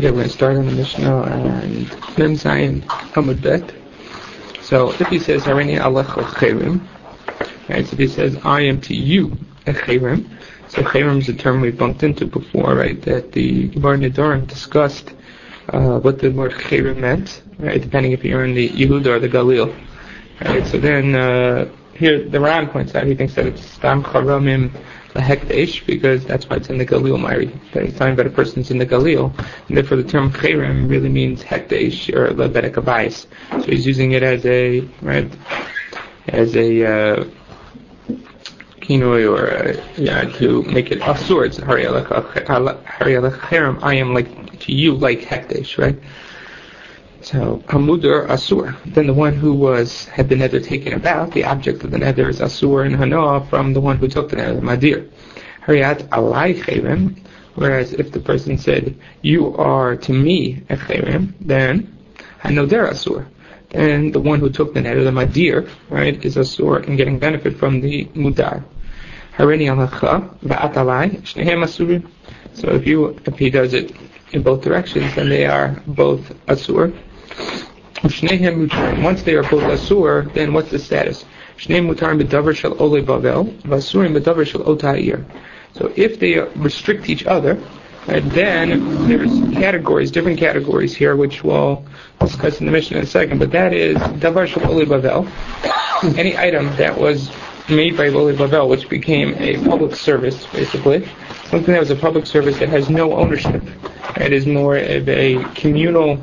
Okay, we're going to start on the Mishnah and Mem Zayin Amud Bet. So if he says Harini Alecha Chayrim, right? So if he says I am to you a Chayrim. So Chayrim is a term we bumped into before, right? That the Gemara Nedarim discussed what the word Chayrim meant, right? Depending if you're in the Yehuda or the Galil, right? So then here the Ran points out he thinks that it's Stam Charamim Lahekdesh, because that's why it's in the Galil Mari. He's talking about a person's in the Galil, and therefore the term Chayrim really means Hekdesh or Lebedek Abayis. So he's using it as a kinoi or to make it asur. It's Hariyalech Chayrim. I am like to you like Hekdesh, right? So Hamudur Asur. Then the one who had the nether taken about, the object of the nether is Asur and Hanoah from the one who took the nether, Madir. Hariyat Alai Chayrim. Whereas if the person said, you are to me a Chayrim, then Hanoder Asur. And the one who took the nether, the Madir, right, is Asur and getting benefit from the Mudar. Harini Alacha Va'at Alai Shnehem Asurim. So if he does it in both directions, then they are both Asur. Once they are both Asur, then what's the status? So if they restrict each other, then there's different categories here, which we'll discuss in the Mishnah in a second, but that is Davar Shel Olei Bavel, any item that was made by Olei Bavel, which became a public service, basically. Something that was a public service that has no ownership. It is more of a communal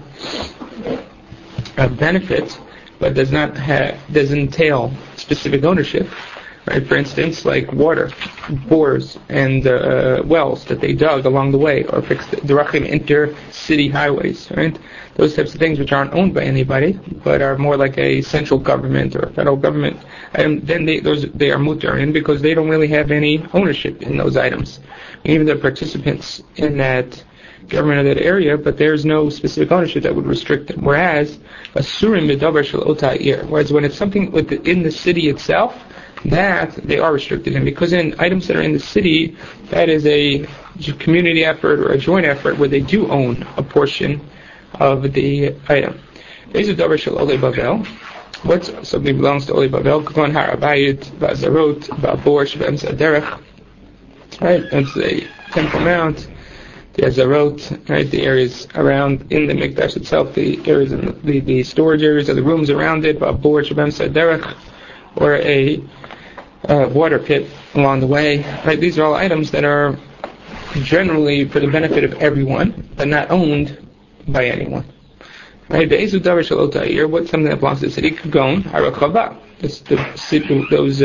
benefit, but doesn't entail specific ownership. Right? For instance, like water, bores, and wells that they dug along the way, or fixed derachim inter-city highways. Right? Those types of things which aren't owned by anybody, but are more like a central government or a federal government. And then they are mutar in because they don't really have any ownership in those items. Even the participants in that government of that area, but there's no specific ownership that would restrict them. Whereas asurim medavar shel ota'ir. Whereas when it's something in the city itself, that they are restricted in, because in items that are in the city, that is a community effort or a joint effort where they do own a portion of the item. These are davar shel olei bavel. What's something belongs to olei bavel? K'van harabayit, v'azarot, v'abor shebem saderech. Right, that's a temple mount. The azarot, right, the areas around in the mikdash itself, the areas in the storage areas or the rooms around it, v'abor shebem saderech, or a water pit along the way. Right, these are all items that are generally for the benefit of everyone, but not owned by anyone. Right, what's something that belongs to the city? Kagon harakava. It's those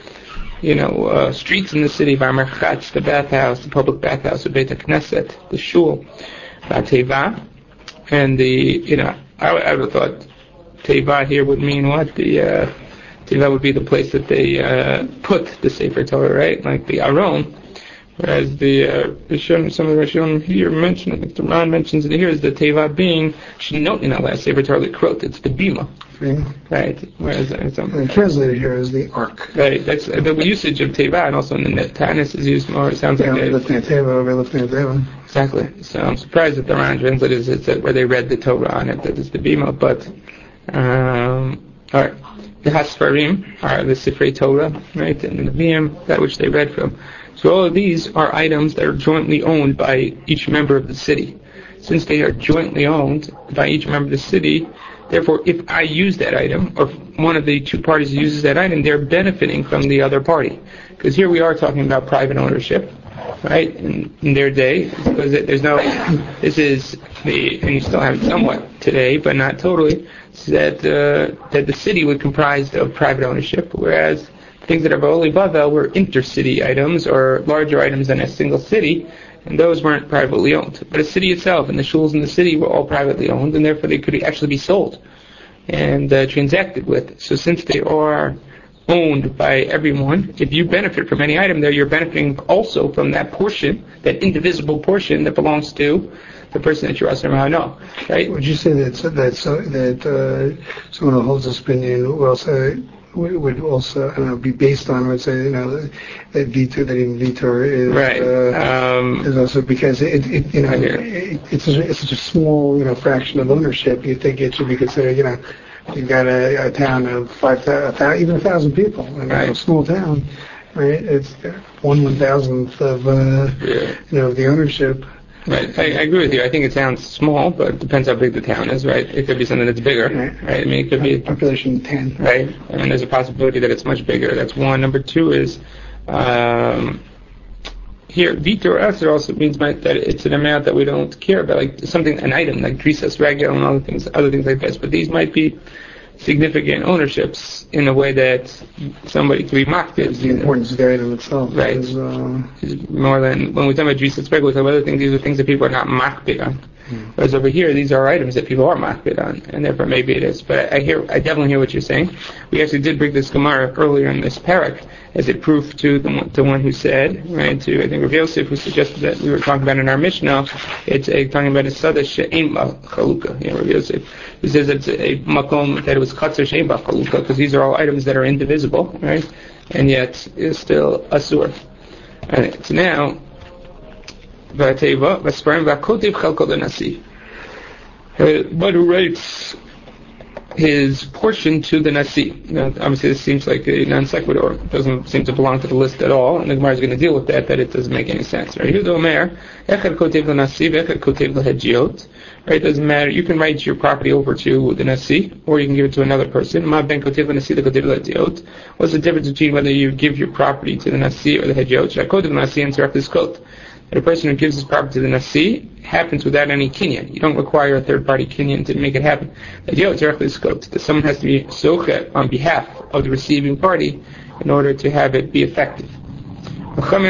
streets in the city, Varmerchatz, the bathhouse, the public bathhouse, the Beit HaKnesset, the shul, Teva, and I would have thought Teva here would mean what? Teva would be the place that they put the Sefer Torah, right? Like the Aron. Whereas some of the Rishonim here mention it, the Ran mentions it here, is the Teva being Shinot in Allah, Sefer Torah Likrot, it's the Bima. Right. Whereas translated here as the Ark. Right. That's the usage of Teva, and also in the Tanis is used more. It sounds like lifting a Teva over lifting a Teva. Exactly. So I'm surprised that the Ran translated it where they read the Torah on it, that is the Bima. But alright. The Hasfarim are the Sifrei Torah, right, and the Nevi'im, that which they read from. So all of these are items that are jointly owned by each member of the city. Since they are jointly owned by each member of the city, therefore if I use that item, or one of the two parties uses that item, they're benefiting from the other party. Because here we are talking about private ownership, right, in their day, because there's no, and you still have it somewhat today, but not totally, that the city was comprised of private ownership, whereas things that are Olei Bavel were intercity items or larger items in a single city, and those weren't privately owned. But a city itself and the shuls in the city were all privately owned, and therefore they could actually be sold and transacted with. So since they are owned by everyone, if you benefit from any item there, you're benefiting also from that portion, that indivisible portion that belongs to the person that you're asking about. No, right? Would you say that someone who holds this opinion will say would also be based on, let's say, that Vitor, that even Vitor is right. Is also because it's such a small fraction of ownership. You think it should be considered. You've got a town of 5,000, even 1,000 people, a small town, right? It's 1/1000th of of the ownership. Right, I agree with you. I think it sounds small, but it depends how big the town is, right? It could be something that's bigger, right? I mean, it could be population 10, right? I mean, there's a possibility that it's much bigger. That's one. Number two is here, Vitor Aser also means that it's an amount that we don't care about, like something, an item like Drisas Regel and other things like this. But these might be significant ownerships in a way that somebody could be mocked. The importance of the item itself, right? Is more than when we talk about Drisas Regel, we talk about other things. These are things that people are not mocked on. Whereas over here, these are items that people are mocked on, and therefore maybe it is. But I definitely hear what you're saying. We actually did bring this Gemara earlier in this parak as a proof to the one who said, right, to I think Rav Yosef, who suggested that we were talking about in our Mishnah. It's talking about a sada she'ein ba chalukah. Rav Yosef, who says it's a makom that it was katzer she'ein ba chalukah, because these are all items that are indivisible, right, and yet is still asur. Right. So now. But who writes his portion to the Nasi? Obviously this seems like a non sequitur. It doesn't seem to belong to the list at all, and the Gemara is going to deal with that it doesn't make any sense. Right? Right? It doesn't matter. You can write your property over to the Nasi, or you can give it to another person. What's the difference between whether you give your property to the Nasi or the Hedjot? The person who gives his property to the Nasi happens without any kinyan. You don't require a third-party kinyan to make it happen. That someone has to be soche on behalf of the receiving party in order to have it be effective. No,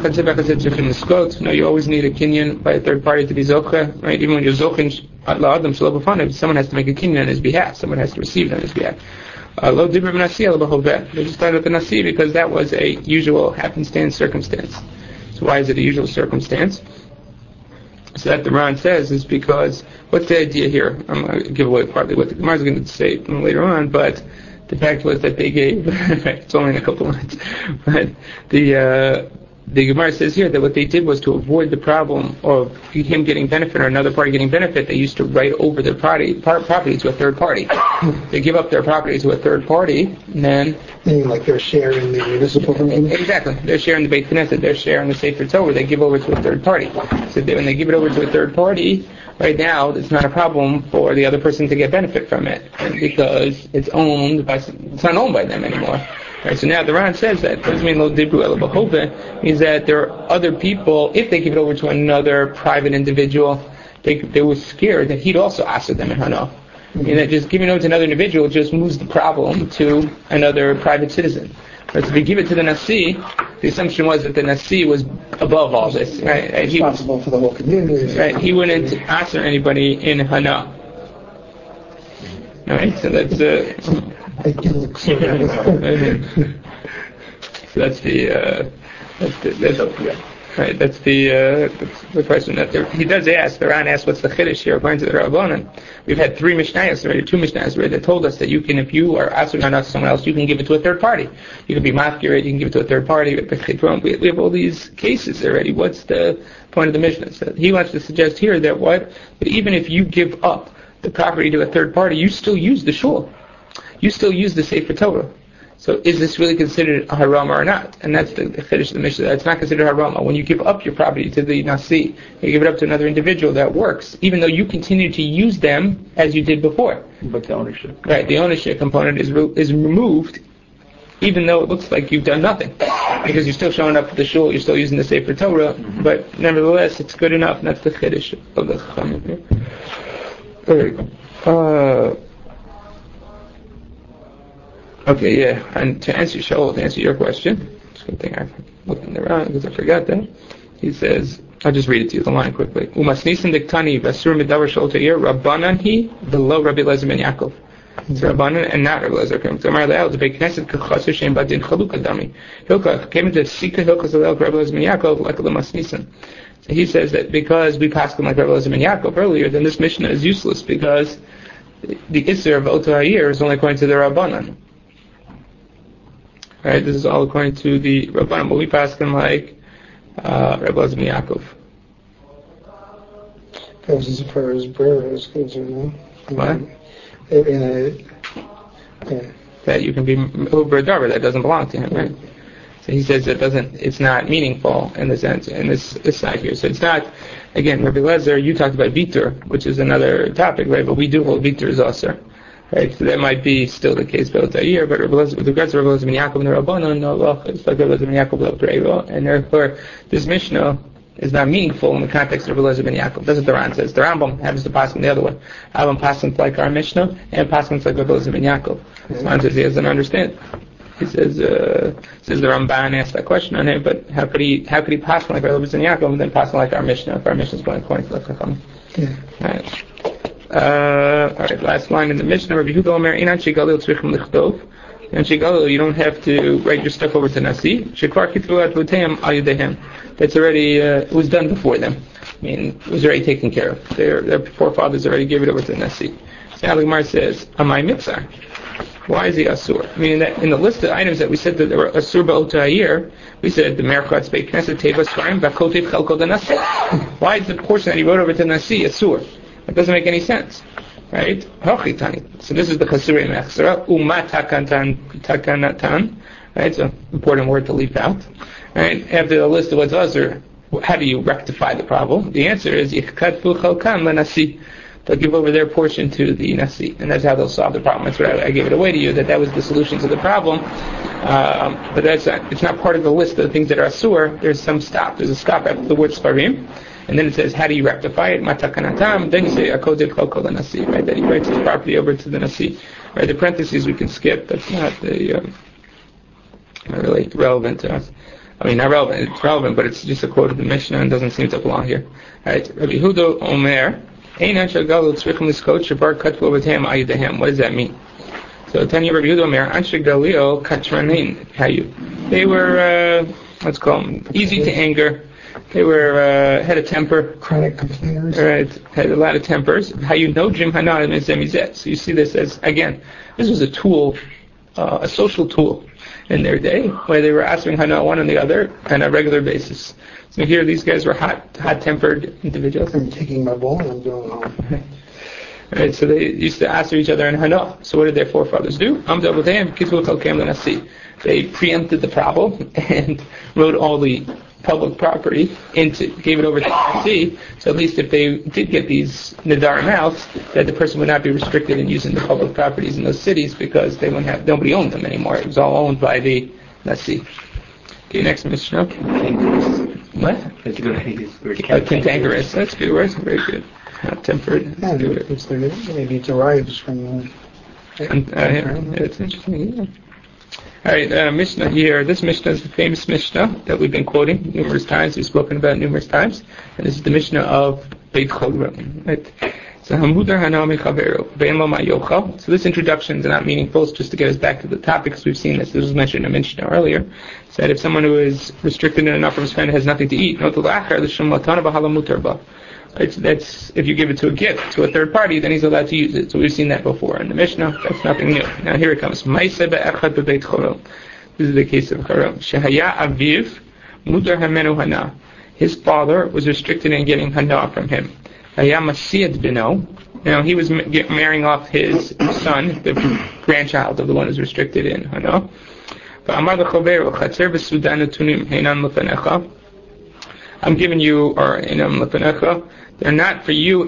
you always need a kinyan by a third party to be zoche, right? Even when you're zochin someone has to make a kinyan on his behalf. Someone has to receive it on his behalf. They just started with the Nasi because that was a usual happenstance circumstance. So why is it a usual circumstance? So that the Ran says is because, what's the idea here? I'm going to give away partly what the Gemara is going to say later on, but the fact was that they gave, it's only in a couple lines, but the Gemara says here that what they did was to avoid the problem of him getting benefit or another party getting benefit. They used to write over their property to a third party. They give up their property to a third party, and then like their share in the municipal domain. Exactly, their share in the Beit Knesset, their share in the Sefer Torah, they give over to a third party. So when they give it over to a third party, right now it's not a problem for the other person to get benefit from it because it's not owned by them anymore. Right, so now the Ran says that doesn't mean lo dibru ela b'chove, means that there are other people, if they give it over to another private individual, they were scared that he'd also ask them in Hana. And that just giving it over to another individual just moves the problem to another private citizen. But if we give it to the Nasi, the assumption was that the Nasi was above all this. Right? Responsible for the whole community. Right, he wouldn't answer anybody in Hana. Alright, so that's so that's the question that he does ask. The Ran asks, what's the chiddush here? According to the Rabbanan, we've had two Mishnayos already that told us that you can, if you are asking on us someone else, you can give it to a third party. You can be mafkir, you can give it to a third party. We have all these cases already. What's the point of the Mishnah? So he wants to suggest here that even if you give up the property to a third party, you still use the shul. You still use the Sefer Torah. So is this really considered a harama or not? And that's the chiddush of the Mishnah. It's not considered harama. When you give up your property to the Nasi, you give it up to another individual, that works, even though you continue to use them as you did before. But the ownership. Right, the ownership component is removed, even though it looks like you've done nothing. Because you're still showing up at the shul, you're still using the Sefer Torah, but nevertheless, it's good enough. And that's the chiddush of the Chachamim here. Very good. Okay, yeah, and to answer your question, it's a good thing I'm looking around because I forgot that. He says, I'll just read it to you, the line quickly. Umasnisin diktani vasur midavar shol ta'ir rabbanan hi below Rabbi Eliezer ben Yaakov. It's Rabbanan and not Rabbi Eliezer. Tomorrow the the Beit Knesset kachasur shem badin chalukah dami. Hilchah came into Sika Hilchah Zalel Rabbi Eliezer ben Yaakov like the Masnisin. So he says that because we passed him like Rabbi Eliezer ben Yaakov earlier, then this Mishnah is useless because the Isser of Oto Ha'ir is only according to the Rabbanan. Right? This is all according to the Rabbanim. But we pass them like Rabbi Elazar ben Yaakov. Because as far as brother is concerned, What? Yeah. That you can be over a davar that doesn't belong to him, right? So he says it's not meaningful in the sense, in this side here. So it's not, again, Rabbi Elazar, you talked about vitur, which is another topic, right? But we do hold vitur is also, right? So that might be still the case about a year, but with regards to Rabbi Elazar ben Yaakov and the Rabbanon, no, it's like Rabbi Elazar ben Yaakov without Reva, and therefore this Mishnah is not meaningful in the context of Rabbi Elazar ben Yaakov. That's what the Ran says. The Rambam happens to pass him the other way. Rambam passes him like our Mishnah, and passes him like Rabbi Elazar ben Yaakov. The Ran says he doesn't understand. He says the Ramban asked that question on him, but how could he pass him like Rabbi Elazar ben Yaakov and then pass him like our Mishnah? If our Mishnah is going according to the Chacham. All right, last line in the Mishnah. Rabbi Yehuda Omer, Einan shegalil tzrichim lichtov. And shegalil, you don't have to write your stuff over to Nasi. Shekvar kitvu advoteim al yadehem. That's already it was done before them. I mean, it was already taken care of. Their forefathers already gave it over to the Nasi. So now the Gemara says, Amai mitzar. Why is he asur? I mean, in the list of items that we said that there were asur ba'ota hayir, we said the merchatz beit knesset teva svarim v'akotiv chalkol the Nasi. Why is the portion that he wrote over to Nasi asur? That doesn't make any sense, right? So this is the Chasurei Mechsera, Umat Takanatan, right? It's an important word to leave out, right? After the list of what's Azur, how do you rectify the problem? The answer is Yichkatfu Chalkan LeNasi. They'll give over their portion to the Nasi, and that's how they'll solve the problem. That's what I gave it away to you, that was the solution to the problem. But it's not part of the list of the things that are Asur. There's a stop after the word Sfarim. And then it says, how do you rectify it? Matakanatam. Then you say, Akodib Chalkol the Nasi, right? That he writes his property over to the Nasi. Right? The parentheses we can skip. That's not not really relevant to us. I mean, not relevant. It's relevant, but it's just a quote of the Mishnah and doesn't seem to belong here. Right? Rabbi Yehuda Omer, Einan shagalu tzrichim liskot shabar katvu v'tehem ayudehem. What does that mean? So, Tanya Rabbi Yehuda Omer, Anshe Galil katranin hayu. They were, let's call them, easy to anger. They were had a temper, chronic complainers. Right, had a lot of tempers. How you know Jim Hanan and Zemizet. So you see this as, again, this was a tool, a social tool in their day, where they were asking Hana one and the other on a regular basis. So here these guys were hot-tempered individuals. I'm taking my ball and I'm going home. Right, so they used to answer each other in Hana. So what did their forefathers do? They preempted the problem and wrote all the public property gave it over to the sea, so at least if they did get these Nadarim out, that the person would not be restricted in using the public properties in those cities because they wouldn't have, nobody owned them anymore. It was all owned by the Nasi. Okay, next Mishnah. What? That's a good idea. Cantankerous. That's a good word. Very good. Tempered. Yeah, it's maybe it derives from. It's interesting. Yeah. All right, Mishnah here. This Mishnah is the famous Mishnah that we've been quoting numerous times. We've spoken about it numerous times, and this is the Mishnah of Beit Chodron. Right? So this introduction is not meaningful. It's just to get us back to the topics we've seen. This was mentioned in a Mishnah earlier. Said if someone who is restricted in enough from his friend has nothing to eat, that's if you give it to a gift to a third party, then he's allowed to use it. So we've seen that before in the Mishnah. That's nothing new. Now here it comes. This is the case of Choron. Shehaya aviv mudar hamenu hana. His father was restricted in getting hana from him. Haya masiyad bino. Now he was marrying off his son, the grandchild of the one who's restricted in hana. I'm giving you, or inam lefanecha. They're not for you.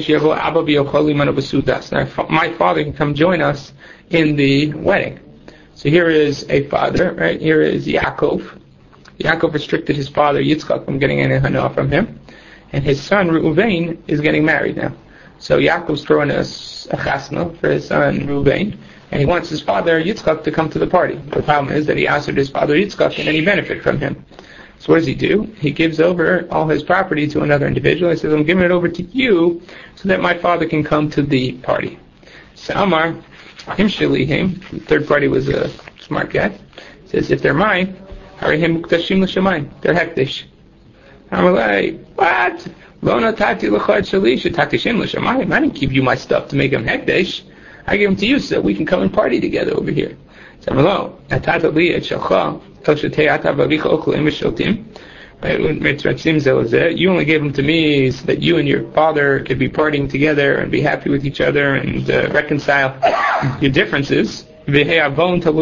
My father can come join us in the wedding. So here is a father, right? Here is Yaakov. Yaakov restricted his father Yitzchak from getting any hana from him, and his son Reuven is getting married now. So Yaakov's throwing a chasna for his son Reuven, and he wants his father Yitzchak to come to the party. The problem is that he answered his father Yitzchak and any benefit from him. So what does he do? He gives over all his property to another individual. He says, I'm giving it over to you so that my father can come to the party. So Amar, him shalihim, the third party was a smart guy, says, if they're mine, harihim muktashim l'shamayim, they're hektish. I'm like, what? Lo natati l'chad shalish, tatishim l'shamayim. I didn't give you my stuff to make them hektish. I gave them to you so we can come and party together over here. You only gave them to me so that you and your father could be partying together and be happy with each other and reconcile your differences. Right? And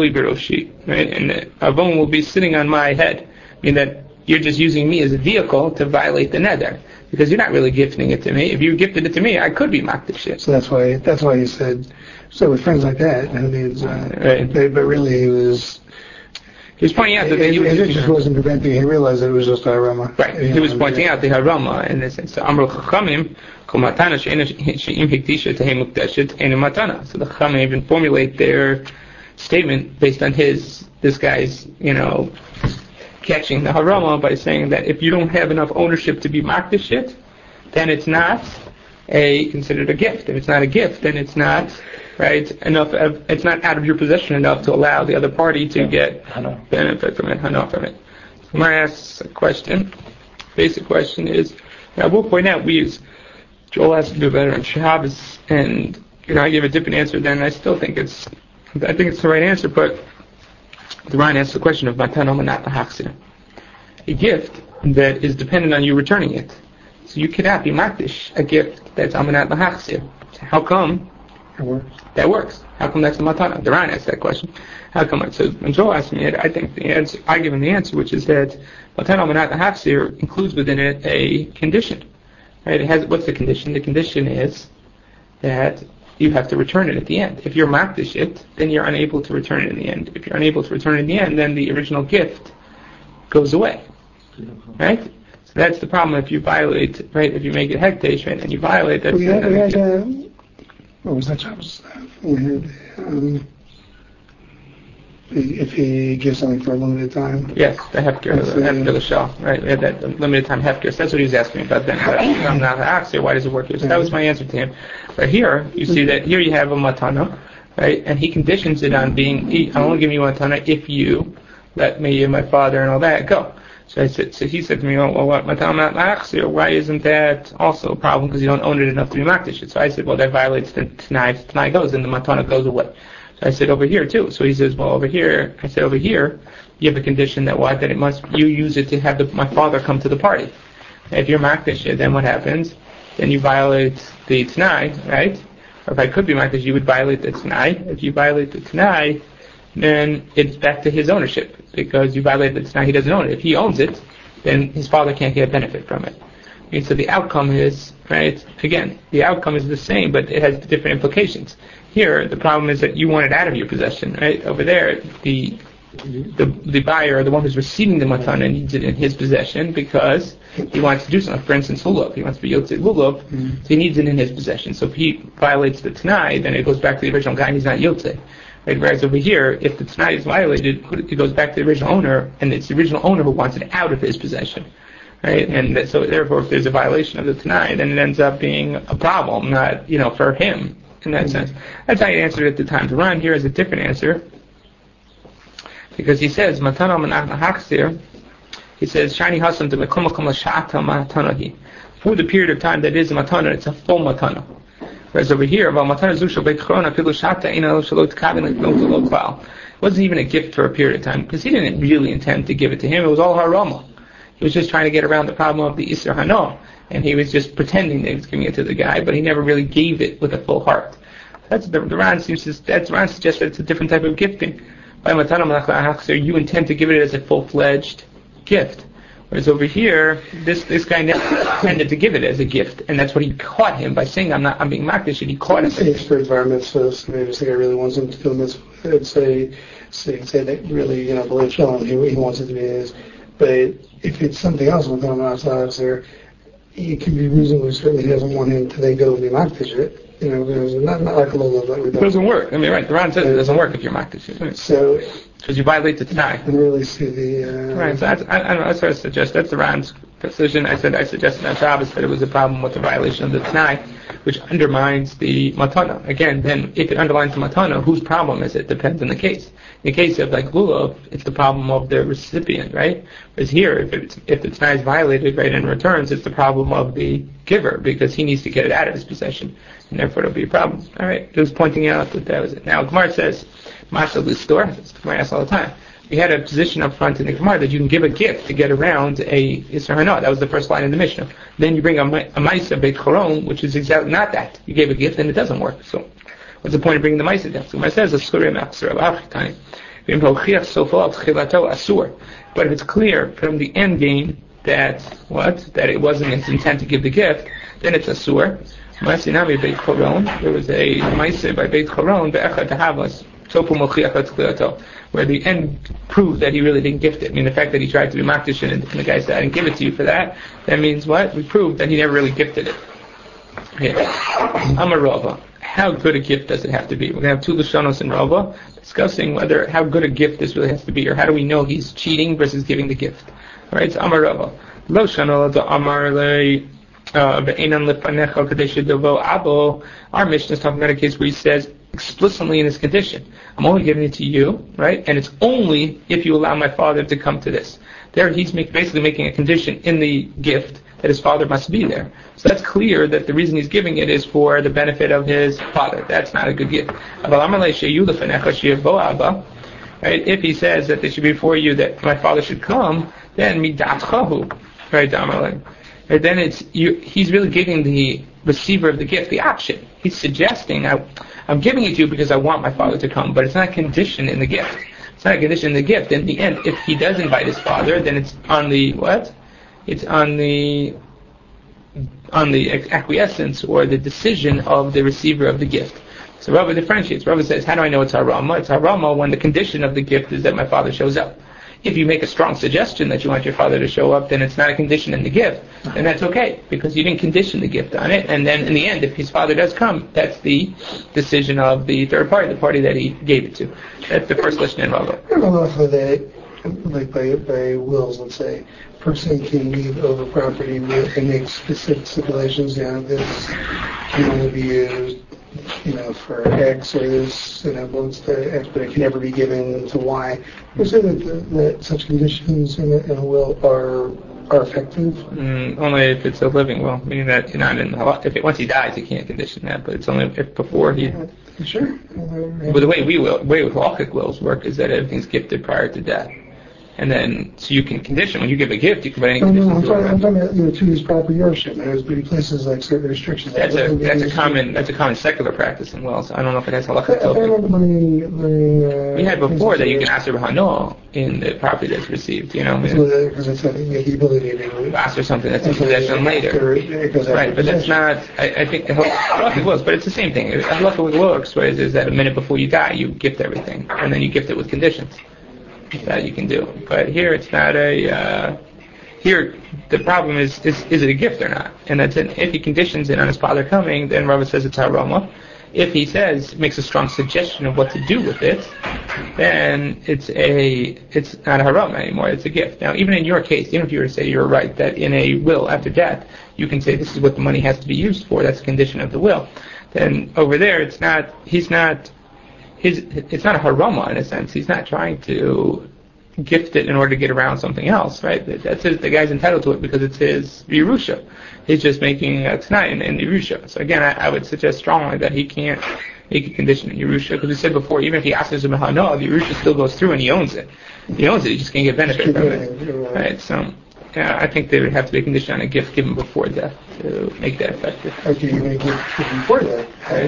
avon will be sitting on my head, meaning that you're just using me as a vehicle to violate the neder, because you're not really gifting it to me. If you gifted it to me, I could be makdish it. So that's why he said. So with friends like that, I mean, right. But really he was pointing out that it just wasn't preventing. He realized that it was just a harama. Right. He was pointing out the harama in this sense. So Amru Chachamim kumatana she'im hiktisha tehem mukdeshet enu matana. So the Chachamim even formulate their statement based on this guy's, catching the harama by saying that if you don't have enough ownership to be makdish it, then it's not considered a gift. If it's not a gift, then it's not enough. It's not out of your possession enough to allow the other party to get benefit from it, hana from it. So I ask a question. Basic question is, I will point out Joel has to do better on Shabbos, and I give a different answer. Then I still think it's the right answer, but the Ryan asks the question of matana manat lahachzir, a gift that is dependent on you returning it. So you cannot be makdish a gift that's amanat lahachzir. How come that works? How come that's a matana? The Ryan asked that question. How come? So when Joel asked me it, I think the answer, I give him the answer, which is that matana manat lahachzir includes within it a condition. Right? It has, what's the condition? The condition is that you have to return it at the end. If you're makdish it, then you're unable to return it in the end. If you're unable to return it in the end, then the original gift goes away. Right? So that's the problem if you violate, right? If you make it hekdesh, right, and you violate that. What was that Shabbos? If he gives something for a limited time. Yes, the hefker, the shah, right? We had that limited time hefker. So that's what he was asking me about then. I'm not asking why does it work here? So that was my answer to him. But here, you see that here you have a matana, right? And he conditions it on being, I'll only give you matana if you let me and my father and all that go. So he said to me, well, what matana not lachzir? Why isn't that also a problem? Because you don't own it enough to be makdish it. So I said, well, that violates the t'nai. T'nai goes, and the matana goes away. I said over here too. So he says, well, over here, I said over here, you have a condition that what? That you use it to have my father come to the party. If you're makdish it, then what happens? Then you violate the t'nai, right? Or if I could be makdish, you would violate the t'nai. If you violate the t'nai, then it's back to his ownership, because you violate the t'nai, he doesn't own it. If he owns it, then his father can't get benefit from it. And so the outcome is, right, again, the outcome is the same, but it has different implications. Here, the problem is that you want it out of your possession, right? Over there, the buyer, or the one who's receiving the matana, needs it in his possession because he wants to do something. For instance, lulav. He wants to be yotzei lulav, so he needs it in his possession. So if he violates the t'nai, then it goes back to the original guy, and he's not yotzei. Right? Whereas over here, if the t'nai is violated, it goes back to the original owner, and it's the original owner who wants it out of his possession. Right? And so therefore, if there's a violation of the t'nai, then it ends up being a problem, not, for him. In that sense. That's how he answered it at the time. The Ran here is a different answer, because he says, Matana manach lahachzir, he says, Shani hasam to mekom makom l'sha'ata matanahi. For the period of time that is a matana, it's a full matana. Whereas over here, it wasn't even a gift for a period of time, because he didn't really intend to give it to him. It was all harama. He was just trying to get around the problem of the Isser Hano, and he was just pretending that he was giving it to the guy, but he never really gave it with a full heart. That's the Ran suggests that it's a different type of gifting. By Matana Malach La'achzir, you intend to give it as a full-fledged gift. Whereas over here, this guy never intended to give it as a gift, and that's what he caught him by saying, I'm being makdish, and he caught him. Say for environment, so maybe the guy really wants him to do this, and say that really, believe Shalom, he wants it to be his. But if it's something else with him outside there, it can be reasonably certain he doesn't want him to then go and be makdish it. Not like a low that we don't. It doesn't work. I mean, right, the Ran says it doesn't work if you're makdish it. So, because you violate the t'nai. I can really see the... Right, so that's what I suggest. That's the Ran's decision. I suggested on Shabbos that it was a problem with the violation of the t'nai, which undermines the matana. Again, then, if it underlines the matana, whose problem is it? Depends on the case. In the case of like lulav, it's the problem of the recipient, right? Whereas here, if the t'nai is violated, right, and returns, it's the problem of the giver because he needs to get it out of his possession, and therefore it'll be a problem. All right, it was pointing out that was it. Now Gemara says, "Masha l'stor." Gemara asks all the time. We had a position up front in the Gemara that you can give a gift to get around a Isser Hana. That was the first line in the Mishnah. Then you bring a Maisa Beit Choron, which is exactly not that. You gave a gift and it doesn't work. So what's the point of bringing the Maisa down? So Gemara says, but if it's clear from the end game that it wasn't its intent to give the gift, then it's Asur. There was a Maisa by Beit Choron, where the end proved that he really didn't gift it. I mean, the fact that he tried to be makdish and the guy said, I didn't give it to you for that, that means what? We proved that he never really gifted it. Okay. Amar Rava. How good a gift does it have to be? We're going to have two Lashonos in Rava discussing how good a gift this really has to be, or how do we know he's cheating versus giving the gift. Alright, so Amar Rava. Lo Shano Amar Le our Mishnah is talking about a case where he says explicitly in this condition, I'm only giving it to you, right? And it's only if you allow my father to come to this. There he's basically making a condition in the gift that his father must be there. So that's clear that the reason he's giving it is for the benefit of his father. That's not a good gift. Right? If he says that this should be for you, that my father should come, then midatchahu, right? Right, then he's really giving the receiver of the gift the option. He's suggesting, I'm giving it to you because I want my father to come, but it's not a condition in the gift. It's not a condition in the gift. In the end, if he does invite his father, then it's on the what? It's on the acquiescence or the decision of the receiver of the gift. So Rava differentiates. Rava says, how do I know it's harama? It's harama when the condition of the gift is that my father shows up. If you make a strong suggestion that you want your father to show up, then it's not a condition in the gift, and that's okay, because you didn't condition the gift on it, and then in the end, if his father does come, that's the decision of the third party, the party that he gave it to. That's the first lesson in Rava. Like by wills, let's say, person can leave over property and make specific stipulations, this can only be used, for X, or this, belongs to X, but it can never be given to Y. You say that such conditions in a will are effective? Only if it's a living will, meaning that you're not in once he dies, you can't condition that, but it's only if before he... Sure. But the way with halachic wills work is that everything's gifted prior to death. And then, so you can condition, when you give a gift, you can put any conditions. I'm talking about, to use proper ownership. There's many places like certain restrictions. That's a common secular practice in wills. I don't know if it has halakha to it. We had before that you can ask b'hano in the property that's received, Because it's the ability to ask for something that's in possession later. Right, but that's not, I think the halakha wills, but it's the same thing. Halakha with works, where it is that a minute before you die, you gift everything, and then you gift it with conditions. That you can do, but here it's not here the problem is it a gift or not? And that's it. If he conditions it on his father coming, then Rava says it's harama. If he makes a strong suggestion of what to do with it, then it's not a harama anymore. It's a gift. Now, even in your case, even if you were to say you're right that in a will after death you can say this is what the money has to be used for. That's a condition of the will. Then over there, it's not a harama in a sense. He's not trying to gift it in order to get around something else, right? The guy's entitled to it because it's his Yerusha. He's just making a t'nai in Yerusha. So again, I would suggest strongly that he can't make a condition in Yerusha, because we said before, even if he asks him Hano, the Yerusha still goes through and he owns it. He owns it, he just can't get benefit from it. Right? So I think there would have to be a condition on a gift given before death to make that effective. Okay, you make it before death.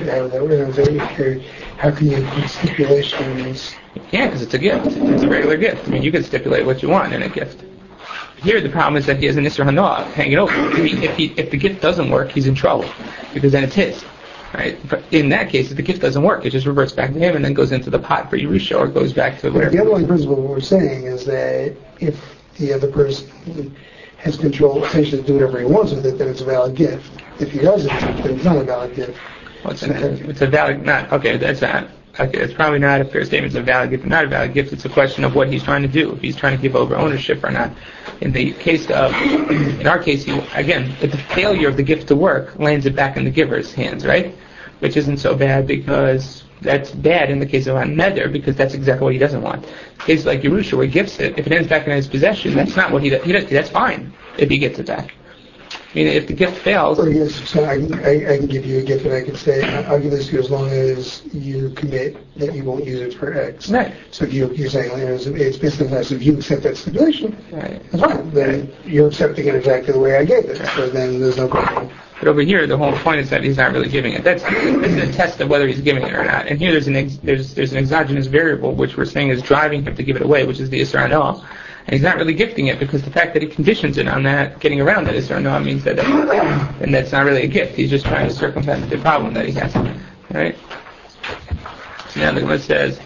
How can you put stipulations? You can't, because it's a gift. It's a regular gift. I mean, you can stipulate what you want in a gift. Here, the problem is that he has an Isser Hanoah hanging over. If the gift doesn't work, he's in trouble, because then it's his. Right? But in that case, if the gift doesn't work, it just reverts back to him and then goes into the pot for Yerusha, or goes back to whatever. The underlying principle of what we're saying is that if the other person has control, essentially to do whatever he wants with it, then it's a valid gift. If he doesn't, then it's not a valid gift. Well, it's a valid, not, okay, that's not, okay, it's probably not a fair statement. It's a valid gift or not a valid gift. It's a question of what he's trying to do, if he's trying to give over ownership or not. In our case, again, if the failure of the gift to work lands it back in the giver's hands, right? Which isn't so bad, because that's bad in the case of a neder, because that's exactly what he doesn't want. In cases like Yerusha, where he gifts it, if it ends back in his possession, that's not what he does. That's fine if he gets it back. I mean, if the gift fails... Or yes, so I can give you a gift and I can say, I'll give this to you as long as you commit that you won't use it for X. Right. So if you're saying it's business as if you accept that stipulation, right. That's fine. Then you're accepting it exactly the way I gave it. So then there's no problem. But over here, the whole point is that he's not really giving it. This is a test of whether he's giving it or not. And here there's an exogenous variable, which we're saying is driving him to give it away, which is the Isra Hanoah. And he's not really gifting it because the fact that he conditions it on that, getting around that Isra Hanoah means that and that's not really a gift. He's just trying to circumvent the problem that he has. Right? So now the Gemara says,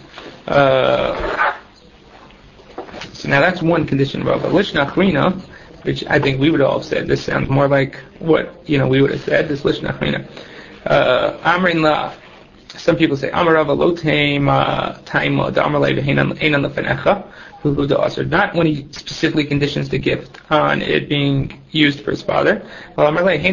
so now that's one condition of Rav. Lishna Achrina, which I think we would all have said. This sounds more like what we would have said. This Lishna Achrina. Amrin La. Some people say Amar Rav lo taima taima d'amar le v'heinan lefenecha. Not when he specifically conditions the gift on it being used for his father. Even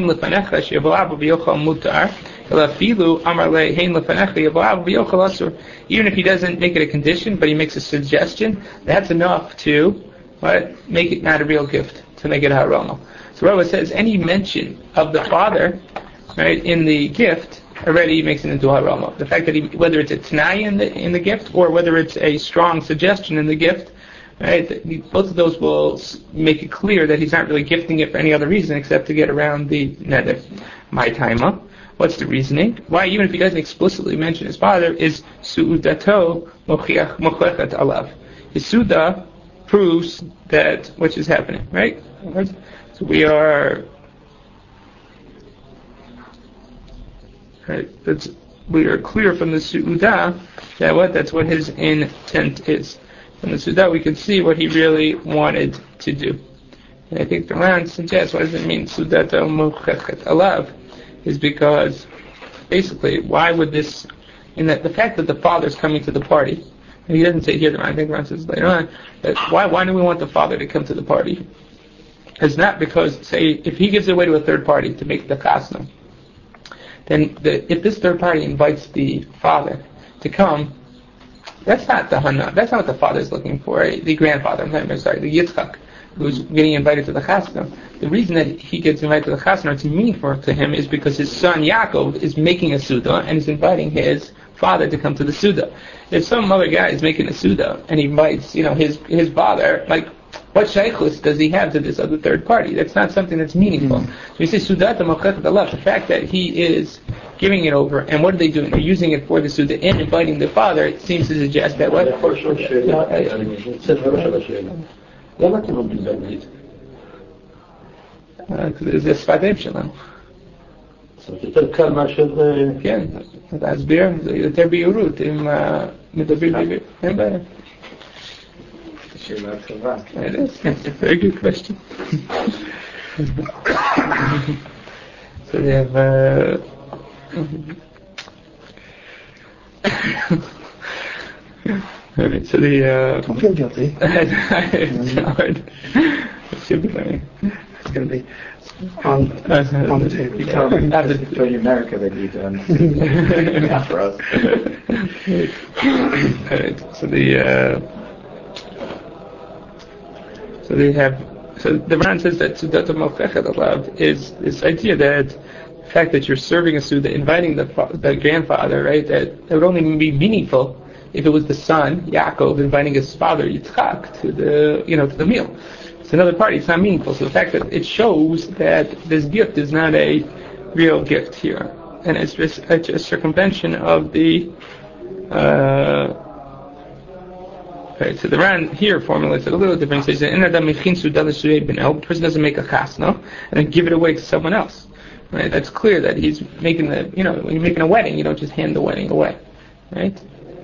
if he doesn't make it a condition, but he makes a suggestion, that's enough to make it not a real gift, to make it harama. So Rava says any mention of the father, right, in the gift already makes it into harama. The fact that whether it's a t'nai in the gift or whether it's a strong suggestion in the gift, right, both of those will make it clear that he's not really gifting it for any other reason except to get around the neder. My taima. What's the reasoning? Why, even if he doesn't explicitly mention his father, is su'udato mochechet alav. His suda proves that which is happening, right? So we are... Right, we are clear from the su'udah that that's what his intent is. From the su'udah we can see what he really wanted to do. And I think the Ran suggests, what does it mean, su'udato mochechet alav? Is because, basically, why would this, in that the fact that the father's coming to the party, and he doesn't say here, I think Ran says later on, that why do we want the father to come to the party? It's not because, say, if he gives it away to a third party to make the chasna, then if this third party invites the father to come, that's not the hana, that's not what the father's looking for, right? The grandfather, the Yitzchak, who's getting invited to the chasna. The reason that he gets invited to the chasna, it's meaningful to him, is because his son Yaakov is making a suda and is inviting his father to come to the suda. If some other guy is making a suda and he invites, his father, what shaykhus does he have to this other third party? That's not something that's meaningful. So we say sudat mochechet alav. The fact that he is giving it over, and what are they doing? They're using it for the suda and inviting the father. It seems to suggest that what? למה אתם לומדים באנגלית? זה שפת שלנו. זאת אומרת, יותר קל מאשר... כן, להסביר, זה יותר בהירות, אם מדברים בעברית, אין בעיה. שאלה טובה. Very good question. So they have... Alright, so don't feel guilty. It's hard. It should be funny. It's going to be on the table. You tell me, after in America, they need to understand. Not for us. Alright, so the Ran says that Sudat Mochechet Alav is this idea that the fact that you're serving a Suda, inviting the grandfather, right, that would only be meaningful if it was the son, Yaakov, inviting his father, Yitzchak, to the meal. It's another party, it's not meaningful. So the fact that it shows that this gift is not a real gift here. And it's just a circumvention of the... Right, so the Ran here formulates it a little different. It says, the person doesn't make a chasna and then give it away to someone else. Right? That's clear that he's making when you're making a wedding, you don't just hand the wedding away. Right?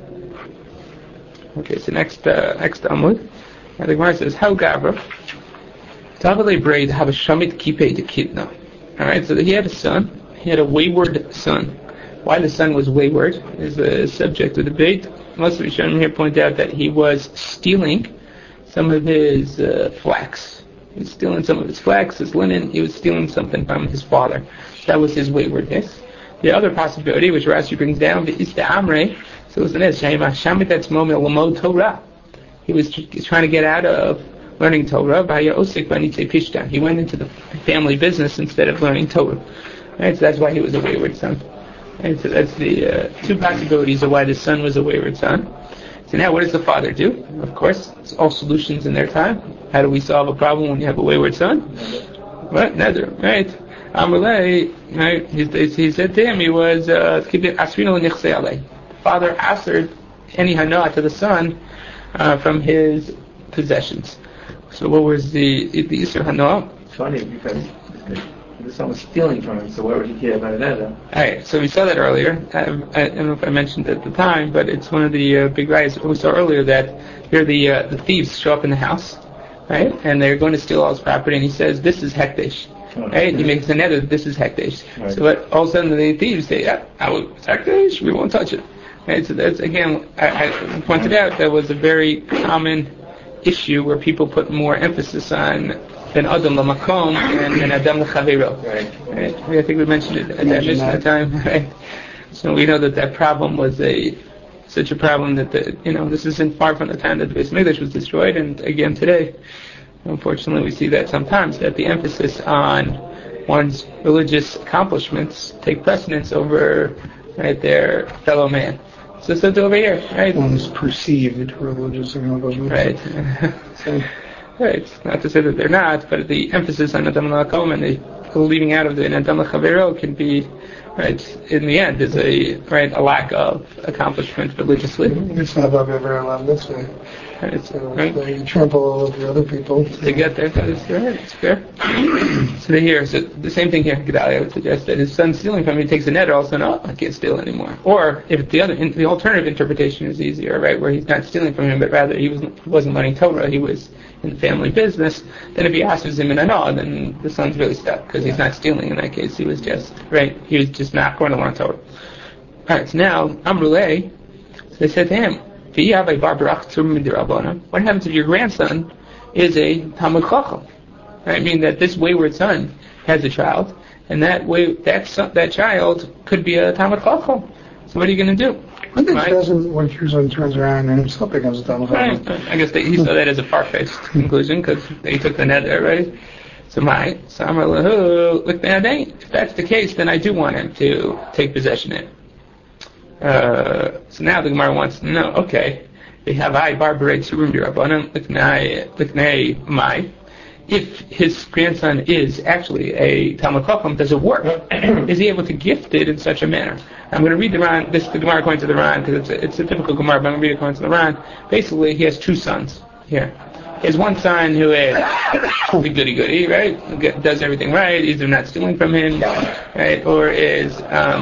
Okay, so next Amud. The Gemara says, how Gavra? Tavale braid have a shamit kipe de kidna. Alright, so he had a son. He had a wayward son. Why the son was wayward is a subject of debate. Most of the Rishonim here point out that he was stealing some of his flax. He was stealing some of his flax, his linen. He was stealing something from his father. That was his waywardness. The other possibility, which Rashi brings down, is the Amre. So listen to this: Torah. He was trying to get out of learning Torah. He went into the family business instead of learning Torah. Right, so that's why he was a wayward son. Right, so that's the two possibilities of why the son was a wayward son. So now, what does the father do? Of course, it's all solutions in their time. How do we solve a problem when you have a wayward son? What? Nether, right? Amalei, right? He said to him, he was father answered any hana to the son from his possessions. So what was the Isser hana? It's funny because the son was stealing from him, so why would he care about that? Alright, so we saw that earlier. I don't know if I mentioned it at the time, but it's one of the big guys we saw earlier that here the thieves show up in the house, right? And they're going to steal all his property, and he says, "This is hekdesh." Right? He makes a nether, "This is hekdesh." Right. So but all of a sudden the thieves say, "Yeah, it's hekdesh. We won't touch it." Right? So that's again, I pointed out that was a very common issue where people put more emphasis on than Adam Lamakom and Adam L'Chavero. Right. I think we mentioned it at that Mishnah time. Right. So we know that problem was such a problem that this isn't far from the time that the Beis Mikdash was destroyed, and again today, unfortunately, we see that sometimes that the emphasis on one's religious accomplishments take precedence over their fellow man. So it's over here, right? One's perceived religious accomplishments. Right. So, right. Not to say that they're not, but the emphasis on Adam L'Makom and the leaving out of the Adam L'Chavero can be, right, in the end, is a lack of accomplishment religiously. It's not about ever allowed this way. Right. So you trample all over other people to get there. That's right. It's fair. So here, so the same thing here. Gedalia would suggest that his son's stealing from him. He takes a net. All of a sudden, I can't steal anymore. Or if the alternative interpretation is easier, right, where he's not stealing from him, but rather he wasn't learning Torah. He was in the family business. Then if he asks him in anah, then the son's really stuck because he's not stealing. In that case, he was just He was just not going to learn Torah. All right. So now Amrulay, so they said to him, what happens if your grandson is a Talmud Chacham? Right? I mean that this wayward son has a child, and that child could be a Talmud Chacham. So what are you going to do? What if when your son turns around and himself becomes a Talmud Chacham? Right. I guess he saw that as a far-fetched conclusion because they took the net already. So if that's the case, then I do want him to take possession of it. So now the Gemara wants to know, okay, they have if his grandson is actually a Talmud Chacham, does it work? Is he able to gift it in such a manner? I'm going to read the Ran, the Gemara according to the Ran, because it's a typical Gemara, but I'm going to read it according to the Ran. Basically, he has two sons here. He has one son who is the goody-goody, right? Does everything right, either not stealing from him, right? Or is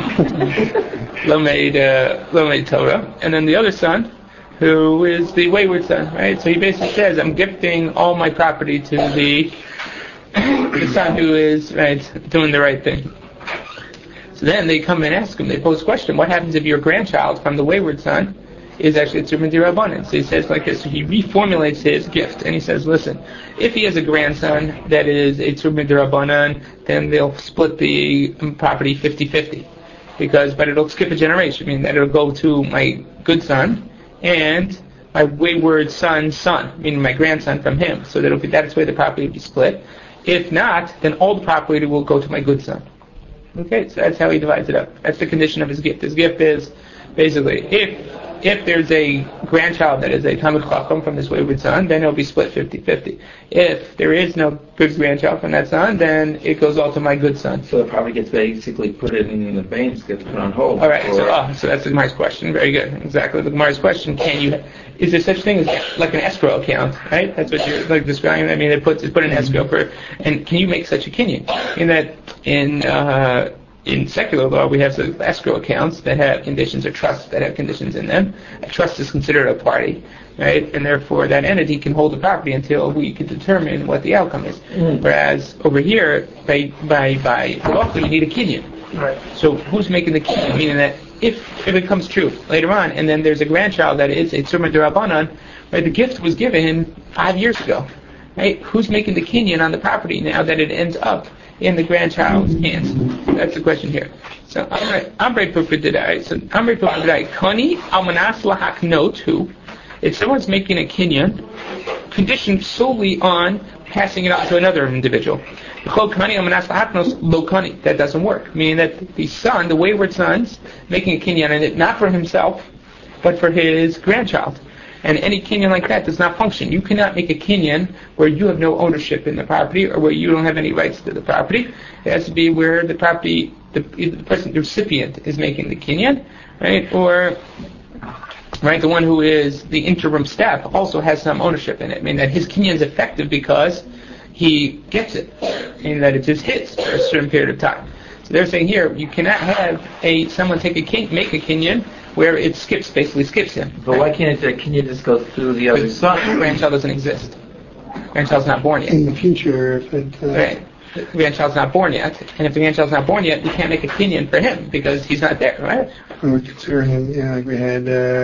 Lomed Torah. And then the other son, who is the wayward son, right? So he basically says, I'm gifting all my property to the son who is, doing the right thing. So then they come and ask him, they pose a question, what happens if your grandchild from the wayward son is actually Tzur D'Rabbanan? So he says like this, so he reformulates his gift, and he says, listen, if he has a grandson that is a Tzur D'Rabbanan, then they'll split the property 50-50. But it'll skip a generation, meaning that it'll go to my good son and my wayward son's son, meaning my grandson from him. So that's where the property will be split. If not, then all the property will go to my good son. Okay, so that's how he divides it up. That's the condition of his gift. His gift is basically if there's a grandchild that is a Talmud Chacham from this wayward son, then it'll be split 50-50. If there is no good grandchild from that son, then it goes all to my good son. So it probably gets basically put in the banks, gets put on hold. All right, so that's the Gemara's question. Very good. Exactly. The Gemara's question, is there such thing as like an escrow account, right? That's what you're like describing. I mean, they put an escrow and can you make such a kinyan? In secular law, we have escrow accounts that have conditions, or trusts that have conditions in them. A trust is considered a party, right? And therefore, that entity can hold the property until we can determine what the outcome is. Whereas over here, by law, you need a kinyan. Right. So who's making the kinyan? Meaning that if it comes true later on, and then there's a grandchild that is a Tzur D'Rabbanan, right? The gift was given 5 years ago, right? Who's making the kinyan on the property now that it ends up in the grandchild's hands? That's the question here. So Amrei Pupididai. So Amrei Pupididai. Kani Almanas Lahak no two. If someone's making a kinyan, conditioned solely on passing it on to another individual. That doesn't work. Meaning that the son, the wayward son's making a kinyan in it, not for himself, but for his grandchild. And any kinyan like that does not function. You cannot make a kinyan where you have no ownership in the property or where you don't have any rights to the property. It has to be where the property, the person, the recipient is making the kinyan, right? Or right, the one who is the interim staff also has some ownership in it. I mean that his kinyan is effective because he gets it, and that it is his for a certain period of time. So they're saying here, you cannot have someone make a kinyan where it basically skips him. But why can't the kinyan just go through the other son? Grandchild doesn't exist. Grandchild's not born yet. In the future, if it... Right. The grandchild's not born yet, and if the grandchild's not born yet, you can't make a kinyan for him because he's not there, right? We would consider him, like we had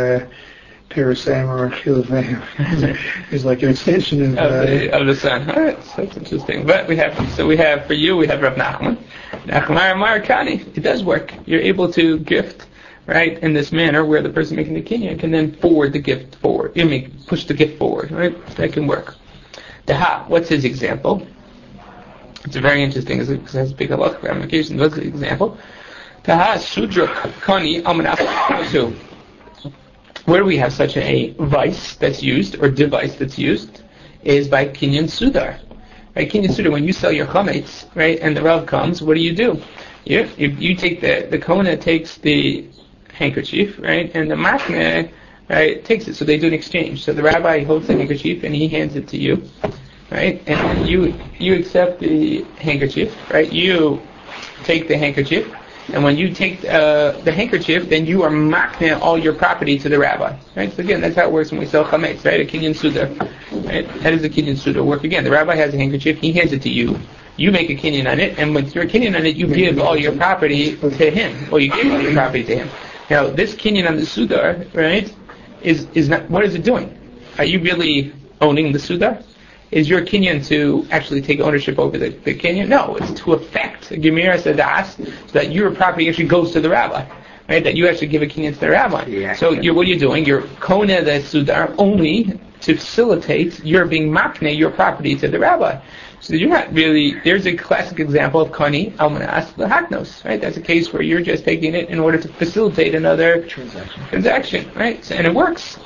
Parasam or Shilafam. He's like an extension of the son. All right, so that's interesting. But we have for you, we have Rav Nachman. Nachman Marakani. It does work. You're able to gift, right, in this manner where the person making the kinyan can then forward the gift forward. Push the gift forward, right? That can work. Daha, what's his example? It's very interesting because it has big halachic ramifications. What's the example? Daha Sudra Kani Almanas. Where we have such a vice that's used, or device that's used, is by kinyan sudar. Right, kinyan sudar, when you sell your chametz, right, and the Rav comes, what do? You take the Kona takes the handkerchief, right, and the Machne, right, takes it, so they do an exchange. So the rabbi holds the handkerchief and he hands it to you, right, and you accept the handkerchief, right, you take the handkerchief, and when you take the handkerchief, then you are makna all your property to the rabbi. Right? So again, that's how it works when we sell chametz, right? A kinyan suda. Right? How does the kinyan suda work? Again, the rabbi has a handkerchief, he hands it to you. You make a kinyan on it, and with your kinyan on it, you give all your property to him. Or you give all your property to him. Now, this kinyan on the suda, right, is not, what is it doing? Are you really owning the suda? Is your kinyan to actually take ownership over the kinyan? No, it's to affect Gemira Sadas, so that your property actually goes to the rabbi, right? That you actually give a kinyan to the rabbi. Yeah. So what are you doing? You're kona the sudar only to facilitate your being makne your property to the rabbi. So you're not really. There's a classic example of kani almanas lahaknos, right? That's a case where you're just taking it in order to facilitate another transaction, right? So, and it works.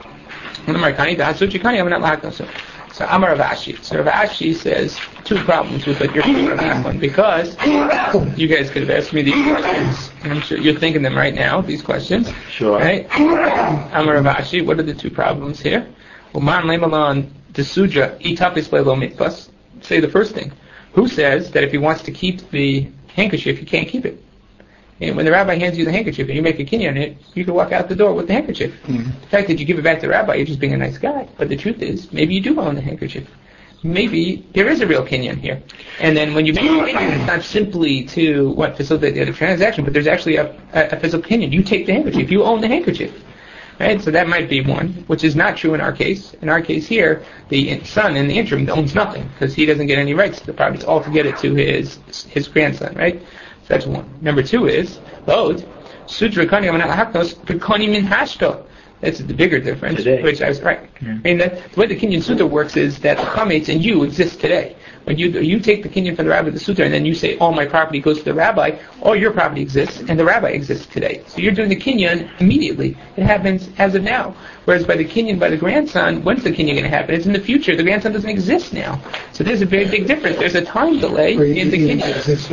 So Amar Rav Ashi. So Rav Ashi says two problems with what you're saying on that one, because you guys could have asked me these questions, and I'm sure you're thinking them right now, these questions. Sure. Right? Amar Rav Ashi, what are the two problems here? Uman Leimalon Desudra Itapis Lelo Mikvas. Say the first thing. Who says that if he wants to keep the handkerchief, he can't keep it? And when the rabbi hands you the handkerchief and you make a kinyan on it, you can walk out the door with the handkerchief. Mm-hmm. The fact that you give it back to the rabbi, you're just being a nice guy. But the truth is, maybe you do own the handkerchief. Maybe there is a real kinyan here. And then when you make a kinyan, it's not simply to facilitate the other transaction, but there's actually a physical kinyan. You take the handkerchief. You own the handkerchief. Right? So that might be one, which is not true in our case. In our case here, the son in the interim owns nothing because he doesn't get any rights to the property. It's all to get it to his grandson, right? That's one. Number two is Lod Sudra Kani Lahaknos Kani Min Hashto. That's the bigger difference. Today. Which I was right. Yeah. I mean, the way the kinyan sutra works is that the chametz and you exist today. When you take the kinyan from the rabbi of the sutra and then you say all my property goes to the rabbi, all your property exists and the rabbi exists today. So you're doing the kinyan immediately. It happens as of now. Whereas by the kinyan by the grandson, when's the kinyan going to happen? It's in the future. The grandson doesn't exist now. So there's a very big difference. There's a time delay in the kinyan.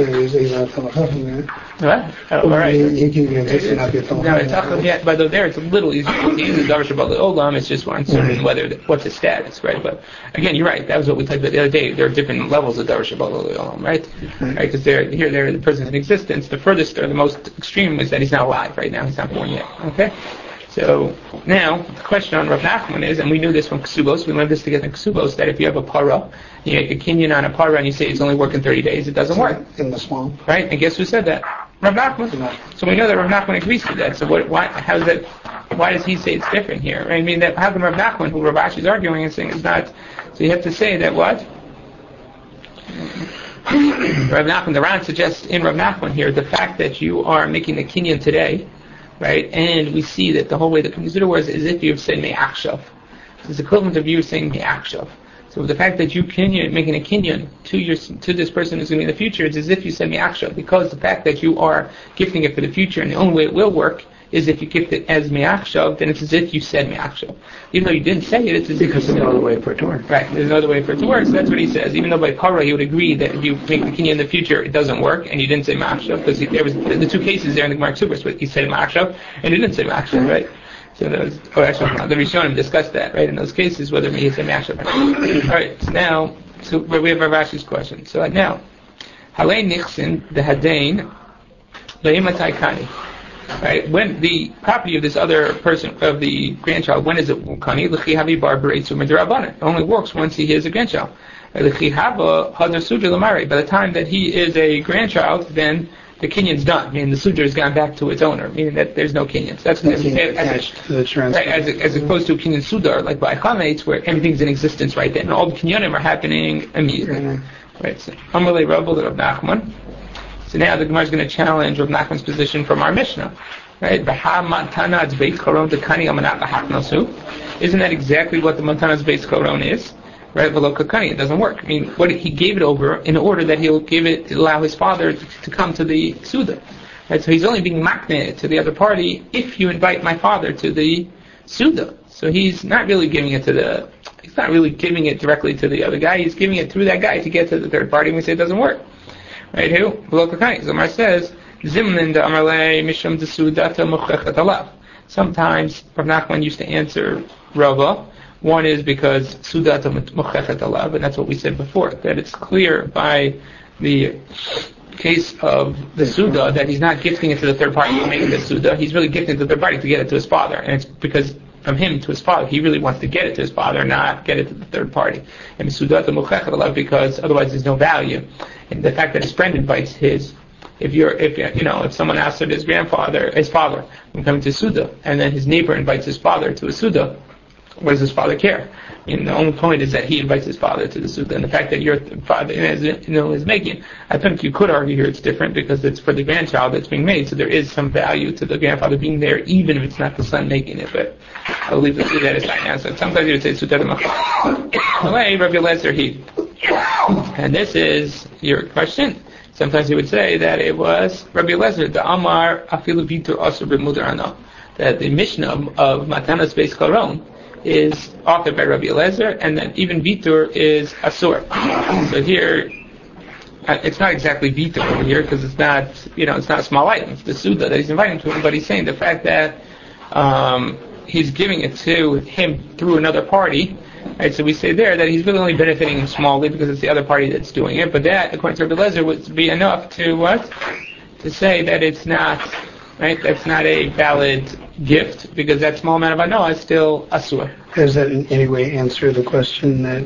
What? Oh, all right. No, it's not yet. But there, it's a little easier to use the Davar Shabbat Olam. It's just uncertain what's the status, right? But again, you're right. That was what we talked about the other day. There are different levels of Davar Shabbat Olam, right? Right? Because there, the person's in existence. The furthest or the most extreme is that he's not alive right now. He's not born yet. Okay. So now the question on Rav Nachman is, and we knew this from Ksubos. We learned this together in Ksubos, that if you have a para, you make a kinyan on a para, and you say it's only working 30 days, it doesn't work. In the swamp. Right? And guess who said that? Rav Nachman. So we know that Rav Nachman agrees to that. So why does he say it's different here? Right? I mean, that how come Rav Nachman, who Rav Ashi is arguing and saying it's not? So you have to say that what? Rav Nachman, the Ran suggests in Rav Nachman here, the fact that you are making a kinyan today, right, and we see that the whole way the Suda was is if you've said me'achshav. It's equivalent of you saying me'achshav. So the fact that you making a kinyan to this person who's going to be in the future is as if you said me'achshav, because the fact that you are gifting it for the future, and the only way it will work is if you gift it as me'achshav, then it's as if you said me'achshav. Even though you didn't say it, it's as if because there's no other way for it to work. Right, there's no other way for it to work, so that's what he says. Even though by Parah he would agree that if you make the kinyan in the future, it doesn't work, and you didn't say me'achshav, because there was the two cases there in the Gemara Ksubos, but he said me'achshav, and he didn't say me'achshav, right? So that was, the Rishonim discussed that, right, in those cases, whether he said me'achshav or not. Alright, so now, we have Rav Ashi's question. So now, Halei Nichsin, the Hadain, Le'imatai Kani. Right, when the property of this other person, of the grandchild, when is it Kani? L'chi havi bar b'reitzum midrabanan. It only works once he is a grandchild. L'chi hava hadar sudra l'mari. By the time that he is a grandchild, then the kinyan's done. Meaning the sudra has gone back to its owner, meaning that there's no kinyan. So that's attached to the transfer. Right, as opposed to a kinyan sudar, like by chametz, where everything's in existence right then, and all the kinyanim are happening immediately. Right. So Amalei Rabbi Rav Nachman. So now the Gemara is going to challenge Rav Nachman's position from our Mishnah. Right? Isn't that exactly what the Matana's Beis Koron is? Right? It doesn't work. I mean, he gave it over in order that he'll allow his father to come to the Suda. Right? So he's only being makneh to the other party if you invite my father to the Suda. So he's not really giving it directly to the other guy. He's giving it through that guy to get to the third party, and we say it doesn't work. Right, who? Zomar says, Zimlin da Amarle Misham de Sudata Mukhachat Alav. Sometimes Rav Nachman used to answer Rava. One is because Sudata Mukhachat Alav, and that's what we said before, that it's clear by the case of the Suda that he's not gifting it to the third party to make the Suda, he's really gifting it to the third party to get it to his father. And it's because from him to his father, he really wants to get it to his father, not get it to the third party. And Sudata Mukhachat Alav, because otherwise there's no value. And the fact that his friend invites if someone asks his father, I'm coming to Suda, and then his neighbor invites his father to a Suda, what does his father care? And the only point is that he invites his father to the Suda, and the fact that your father is making, I think you could argue here it's different because it's for the grandchild that's being made, so there is some value to the grandfather being there, even if it's not the son making it. But I'll leave the Suda aside now. So sometimes you would say Suda Rabbi Eliezer he. And this is your question. Sometimes you would say that it was Rabbi Eliezer, the Amar Afilu Vitur Asur B'Mudarana, that the Mishnah of Matanas Beis Koron is authored by Rabbi Eliezer, and that even Vitur is Asur. So here, it's not exactly Vitur over here because it's not a small item. It's the Suda that he's inviting to him, but he's saying the fact that he's giving it to him through another party. Right, so we say there that he's really only benefiting him smallly because it's the other party that's doing it. But that, according to Rabbi Eliezer, would be enough to say that it's not, right? That's not a valid gift because that small amount of anoah is still asur. Does that in any way answer the question that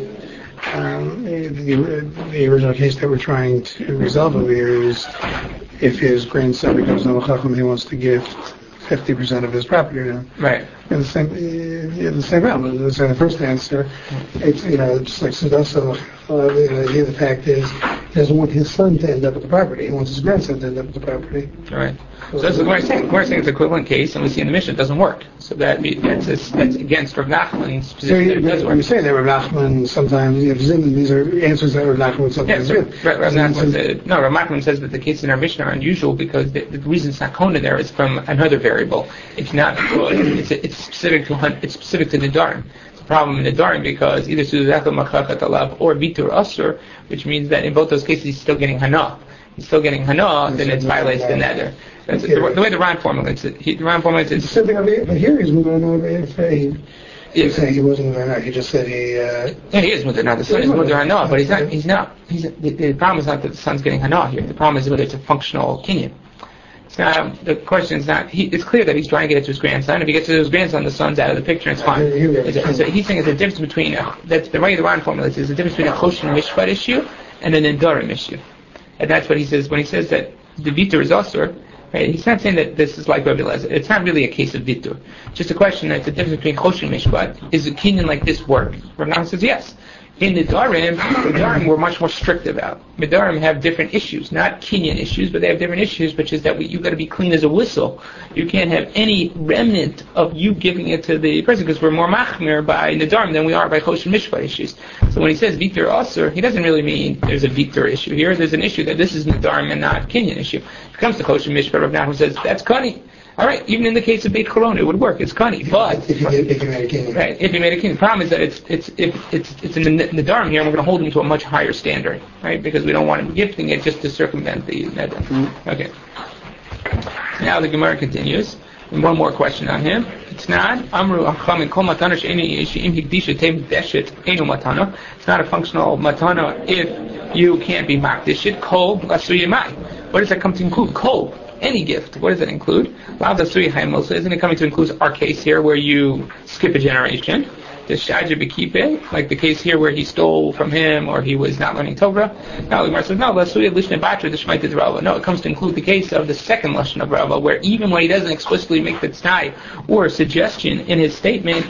the original case that we're trying to resolve over here is if his grandson becomes Noah Chacham, he wants to gift 50% of his property to him. Right. And the same problem. The first answer, it's just like Sudasa. The fact is, he doesn't want his son to end up with the property. He wants his grandson to end up with the property. Right. So that's what we're saying. We're saying it's an equivalent case, and we see in the Mishnah it doesn't work. So that's against Rav Nachman's position. When you say that Rav Nachman sometimes, these are answers that Rav Nachman sometimes give. Right. Rav Nachman says that the cases in our Mishnah are unusual because the reason it's not Kona there is from another variable. It's not. It's specific to Nidarim. It's a problem in Nidarim because either Sudata Machachat Alav or Vitur Asur, which means that in both those cases he's still getting Hana. He's still getting Hana, then it violates the Neder. That's the way the Ran formulates it. The Ran formulates it. But here he's moving on if he's saying he wasn't moving on. He just said he. Yeah, he is moving on. The son is moving on Hana, but he's not. The problem is not that the son's getting Hana here. The problem is whether it's a functional kinyan. It's not. The question is not. It's clear that he's trying to get it to his grandson. If he gets it to his grandson, the son's out of the picture. It's fine. So he's saying it's a difference between that's the way the Ran formulates is a difference between a Choshen Mishpat issue and an Nidarim issue. And that's what he says when he says that the Vitur is Asur. Right? He's not saying that this is like Rabbi Eliezer. It's not really a case of Vitur. Just a question that it's a difference between Choshen Mishpat. Is a kinyan like this work? Rav Nachman says yes. In Nedarim we're much more strict about. Nedarim have different issues, not Kinyan issues, but they have different issues, which is that you've got to be clean as a whistle. You can't have any remnant of you giving it to the person, because we're more machmir by Nedarim than we are by Choshen Mishpat issues. So when he says Viktor Asur, he doesn't really mean there's a Viktor issue here. There's an issue that this is Nedarim and not Kinyan issue. If it comes to Choshen Mishpat, Rav Nachman says, that's Kani. All right, even in the case of Beit Corona, it would work. It's Kani, but if you made a Kinyan. Right, if you made a Kinyan. The problem is that it's in the Nedarim here, and we're going to hold him to a much higher standard, right? Because we don't want him gifting it just to circumvent the Neder. Okay. Now the Gemara continues. And one more question on him. It's not Amru Acham Kol Matana She'eni Im Hikdisha Tem Deshet Enu Matana. It's not a functional matana if you can't be makdishit. Kol Lasui Yemai. What does that come to include? Kol. Any gift. What does it include? Lav Lasui Haimos. Isn't it coming to include our case here where you skip a generation? The Shaja Bekipe, like the case here where he stole from him or he was not learning Torah. Now the Gemara says, no, Lasuya Lishna Batra, the Shmaita Rava. No, it comes to include the case of the second Lashon of Rava, where even when he doesn't explicitly make the t'nai or a suggestion in his statement,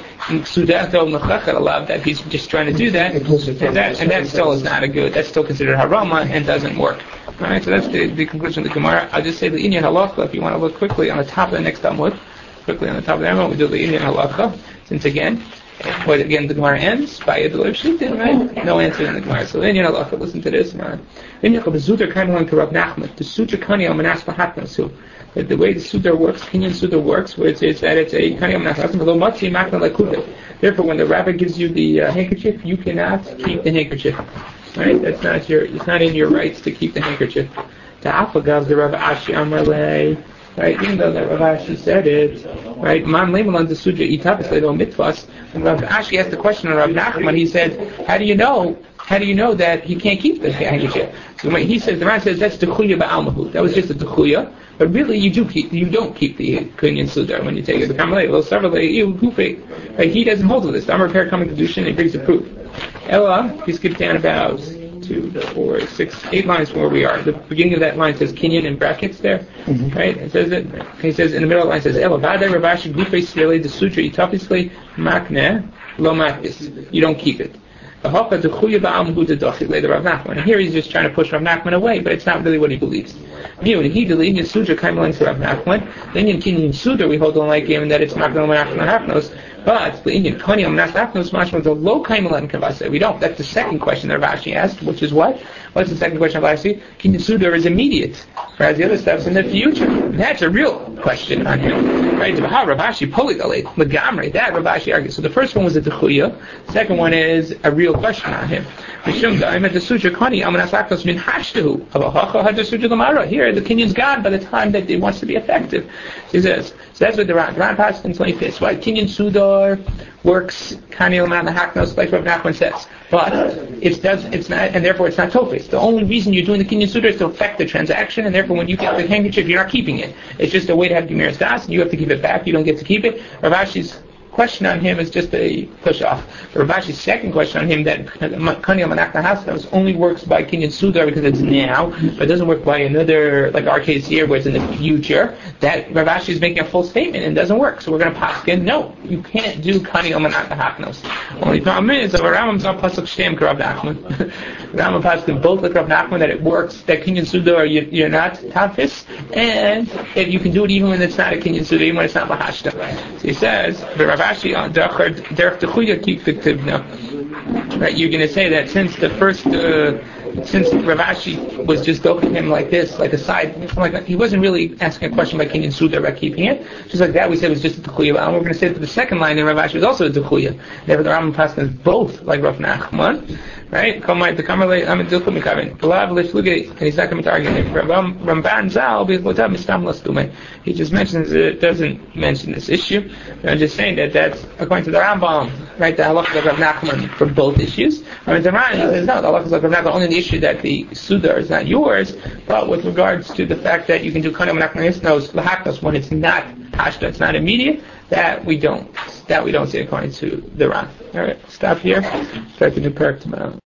that he's just trying to do that, and that still is not a good, that's still considered harama and doesn't work. Alright, so that's the conclusion of the Gemara. I'll just say the Inyan Halacha, if you want to look quickly on the top of the next Amud, quickly on the top of the Amud, we do the Inyan Halacha, since again, the Gemara ends by a Deloiv Shlitin, right? No answer in the Gemara. So then, listen to this, man. The Sutra Kani al Manas Mahatnasu. That the way the Sutra works, Kinyan Sutra works, where it's that it's a Kani al Manas Mahatnasu. Therefore, when the rabbi gives you the handkerchief, you cannot keep the handkerchief. Right? It's not in your rights to keep the handkerchief. Ta'afagav the Rav Ashi Amalei. Right, even though that Rav Ashi said it, right? Man leimalan the sudra itapis ledo mitvas. When Rav Ashi asked the question on Rav Nachman, he said, "How do you know that he can't keep the handkerchief?" So when he says, the Ran says that's dechuya ba'almahu. That was just a dechuya, but really you don't keep the kinyan sudra when you take it. The kamalei well severally you kufi. Right, he doesn't hold to this. The Amar Per coming to Dushin and he brings the proof. Ella, he skipped down about 2, 4, 6, 8 lines from where we are. The beginning of that line says Kinyan in brackets there, right? It says it. He says in the middle of the line says Elavada Ravashi Gufe Sreli the Sutra Itapisli Makne Lo Makis. You don't keep it. And here he's just trying to push Rav Nachman away, but it's not really what he believes. When he deleted Sutra Kaimalan to Rav Nachman, then in Kinyan Sutra we hold on like him that it's not going to Hafnos. But the Indian Kanyam Nasafnos Mashma the low Kaimalan Kavasa. We don't. That's the second question that Rav Ashi asked, which is what? What's the second question Rav Ashi? Kinyan Sutra is immediate, whereas the other stuff's in the future. That's a real question on him. Right? Rav Ashi Poligalate, Magamre, that Rav Ashi argues. So the first one was a Techuya, the second one is a real question on him. Here, the Kinyan's gone by the time that it wants to be effective. He says, so that's what the Ran passes in 25th. Why Kinyan Sudar works Kani Laman the Haknos, like Rav Nachman says. But it's not, and therefore it's not Tofes. The only reason you're doing the Kinyan Sudar is to affect the transaction, and therefore when you get the handkerchief, you're not keeping it. It's just a way to have Gemiras Das, and you have to keep it back, you don't get to keep it. Rav Ashi's question on him is just a push-off. Rav Ashi's second question on him, that Kani Manakna Hasnos only works by Kinyan Sudar because it's now, but it doesn't work by another, like our case here, where it's in the future, that Rav Ashi is making a full statement and it doesn't work. So we're going to paskin, no, you can't do Kani Manakna Hasnos. Only problem is, that Rambam's not pasuk shtem Rav Nachman. Rambam paskin both like Rav Nachman that it works, that Kinyan Sudar you're not tafis, and if you can do it even when it's not a Kinyan Sudar, even when it's not Mahashta. So he says, Rav Ashi on Derech Techuya keep the Tivna. Right, you're going to say that since the first, since Rav Ashi was just doking him like this, like a side, like that, he wasn't really asking a question about Kinyan Sudar about keeping it. Just like that, we said it was just a Techuya. And we're going to say that the second line in Rav Ashi was also a Techuya. Therefore, the Rambam passes both like Rav Nachman. Right? And he's not coming to argue him. Ramban Zal, he just mentions it, doesn't mention this issue. I'm just saying that's according to the Rambam, right? The halakha of Rav Nachman for both issues. I mean, the Ran says no, the halakha of Rav Nachman only the issue that the Sudar is not yours, but with regards to the fact that you can do Kani Manakna Hasnos when it's not Hashta, it's not immediate, that we don't see according to the Ran. Alright, stop here. Start the new parak tomorrow.